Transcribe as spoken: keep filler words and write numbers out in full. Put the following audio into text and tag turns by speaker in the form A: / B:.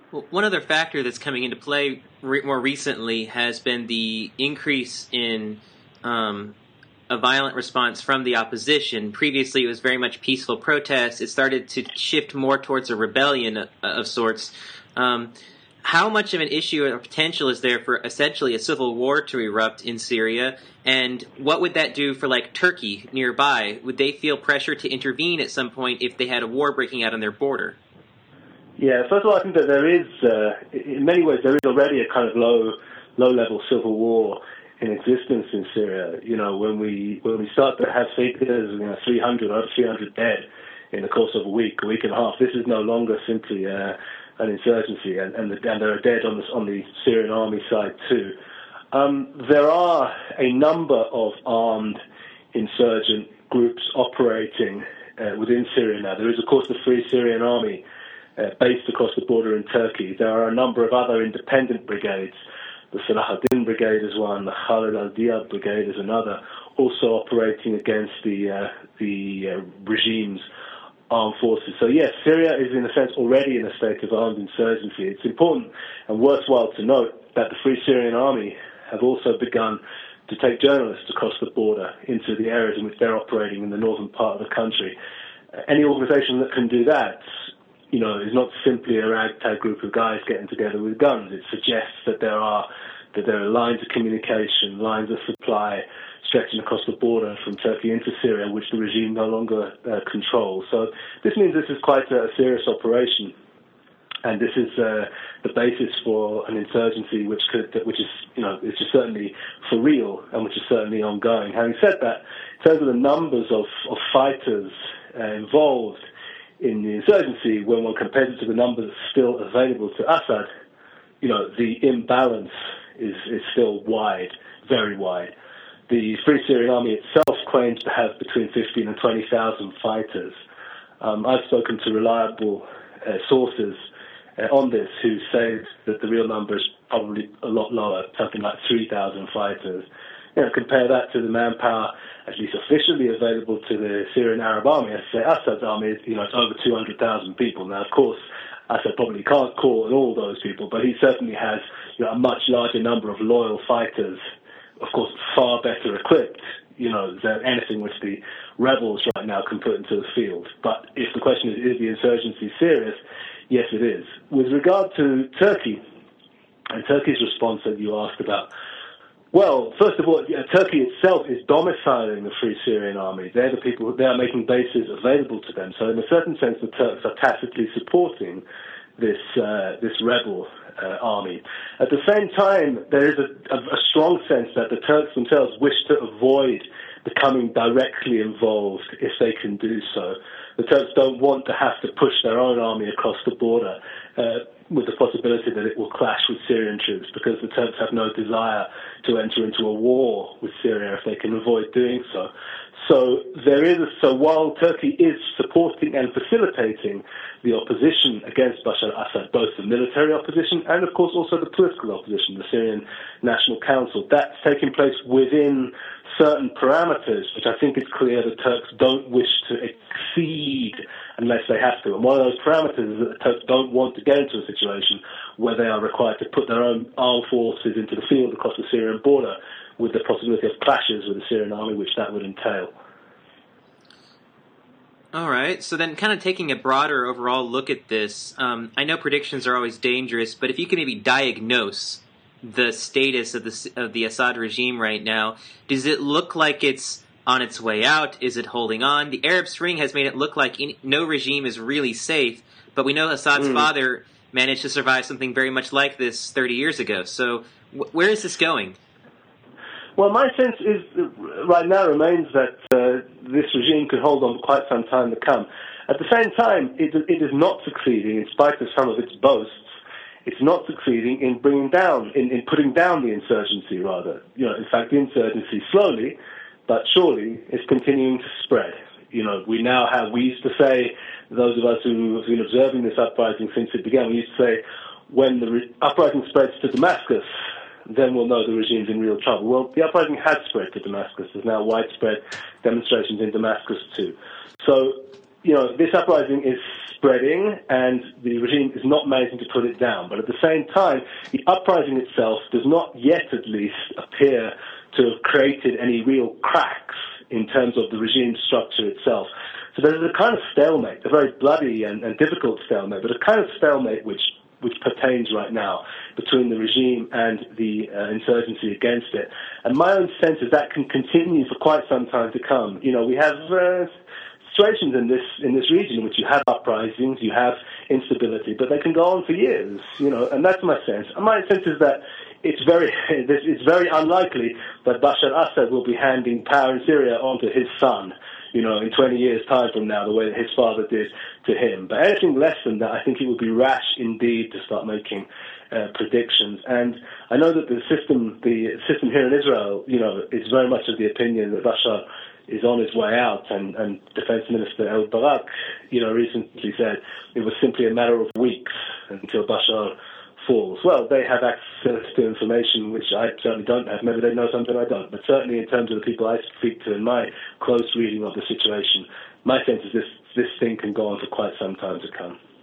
A: Well, one other factor that's coming into play re- more recently has been the increase in um, a violent response from the opposition. Previously, it was very much peaceful protest. It started to shift more towards a rebellion of, of sorts. Um, how much of an issue or potential is there for essentially a civil war to erupt in Syria? And what would that do for, like, Turkey nearby? Would they feel pressure to intervene at some point if they had a war breaking out on their border?
B: Yeah, first of all, I think that there is, uh, in many ways, there is already a kind of low, low-level civil war in existence in Syria. You know, when we when we start to have figures, you know, three hundred, over three hundred dead in the course of a week, a week and a half, this is no longer simply uh, an insurgency, and and, the, and there are dead on the on the Syrian army side too. Um, there are a number of armed insurgent groups operating uh, within Syria now. There is, of course, the Free Syrian Army, Uh, based across the border in Turkey. There are a number of other independent brigades. The Salah ad-Din Brigade is one, the Khalid al-Diyab Brigade is another, also operating against the uh, the uh, regime's armed forces. So yes, Syria is in a sense already in a state of armed insurgency. It's important and worthwhile to note that the Free Syrian Army have also begun to take journalists across the border into the areas in which they're operating in the northern part of the country. Uh, any organization that can do that, you know, is not simply a ragtag group of guys getting together with guns. It suggests that there are that there are lines of communication, lines of supply stretching across the border from Turkey into Syria, which the regime no longer uh, controls. So this means this is quite a, a serious operation, and this is uh, the basis for an insurgency which could, which is, you know, which is certainly for real and which is certainly ongoing. Having said that, in terms of the numbers of, of fighters uh, involved in the insurgency, when one compares it to the numbers still available to Assad, you know, the imbalance is, is still wide, very wide. The Free Syrian Army itself claims to have between fifteen and twenty thousand fighters. Um, I've spoken to reliable uh, sources uh, on this who say that the real number is probably a lot lower, something like three thousand fighters. You know, compare that to the manpower, at least officially available to the Syrian Arab Army. I say Assad's army is, you know, it's over two hundred thousand people. Now, of course, Assad probably can't call on all those people, but he certainly has, you know, a much larger number of loyal fighters, of course, far better equipped, you know, than anything which the rebels right now can put into the field. But if the question is, is the insurgency serious? Yes, it is. With regard to Turkey, and Turkey's response that you asked about, well, first of all, yeah, Turkey itself is domiciling the Free Syrian Army. They're the people, they are making bases available to them. So in a certain sense, the Turks are tacitly supporting this uh, this rebel uh, army. At the same time, there is a, a, a strong sense that the Turks themselves wish to avoid becoming directly involved if they can do so. The Turks don't want to have to push their own army across the border uh, with the possibility that it will clash with Syrian troops, because the Turks have no desire to enter into a war with Syria if they can avoid doing so. So there is a, so while Turkey is supporting and facilitating the opposition against Bashar al-Assad, both the military opposition and, of course, also the political opposition, the Syrian National Council, that's taking place within certain parameters, which I think it's clear the Turks don't wish to exceed unless they have to. And one of those parameters is that the Turks don't want to get into a situation where they are required to put their own armed forces into the field across the Syrian border, with the possibility of clashes with the Syrian army, which that would entail.
A: All right, so then kind of taking a broader overall look at this, um, I know predictions are always dangerous, but if you could maybe diagnose the status of the of the Assad regime right now, does it look like it's on its way out? Is it holding on? The Arab Spring has made it look like any, no regime is really safe, but we know Assad's mm. father managed to survive something very much like this thirty years ago. So wh- where is this going?
B: Well, my sense is right now remains that uh, this regime could hold on for quite some time to come. At the same time, it, it is not succeeding, in spite of some of its boasts, it's not succeeding in bringing down, in, in putting down the insurgency, rather. You know, in fact, the insurgency slowly, but surely, is continuing to spread. You know, we now have, we used to say, those of us who have been observing this uprising since it began, we used to say, when the re- uprising spreads to Damascus, then we'll know the regime's in real trouble. Well, the uprising has spread to Damascus. There's now widespread demonstrations in Damascus too. So, you know, this uprising is spreading and the regime is not managing to put it down. But at the same time, the uprising itself does not yet at least appear to have created any real cracks in terms of the regime structure itself. So there's a kind of stalemate, a very bloody and, and difficult stalemate, but a kind of stalemate which which pertains right now between the regime and the uh, insurgency against it. And my own sense is that can continue for quite some time to come. You know, we have uh, situations in this in this region in which you have uprisings, you have instability, but they can go on for years. You know, and that's my sense. And my sense is that it's very it's very unlikely that Bashar Assad will be handing power in Syria onto his son, you know, in twenty years' time from now, the way that his father did to him. But anything less than that, I think it would be rash indeed to start making uh, predictions. And I know that the system, the system here in Israel, you know, is very much of the opinion that Bashar is on his way out. And, and Defense Minister Ehud Barak, you know, recently said it was simply a matter of weeks until Bashar falls. Well, they have access to information which I certainly don't have. Maybe they know something I don't. But certainly in terms of the people I speak to and my close reading of the situation, my sense is this, this thing can go on for quite some time to come.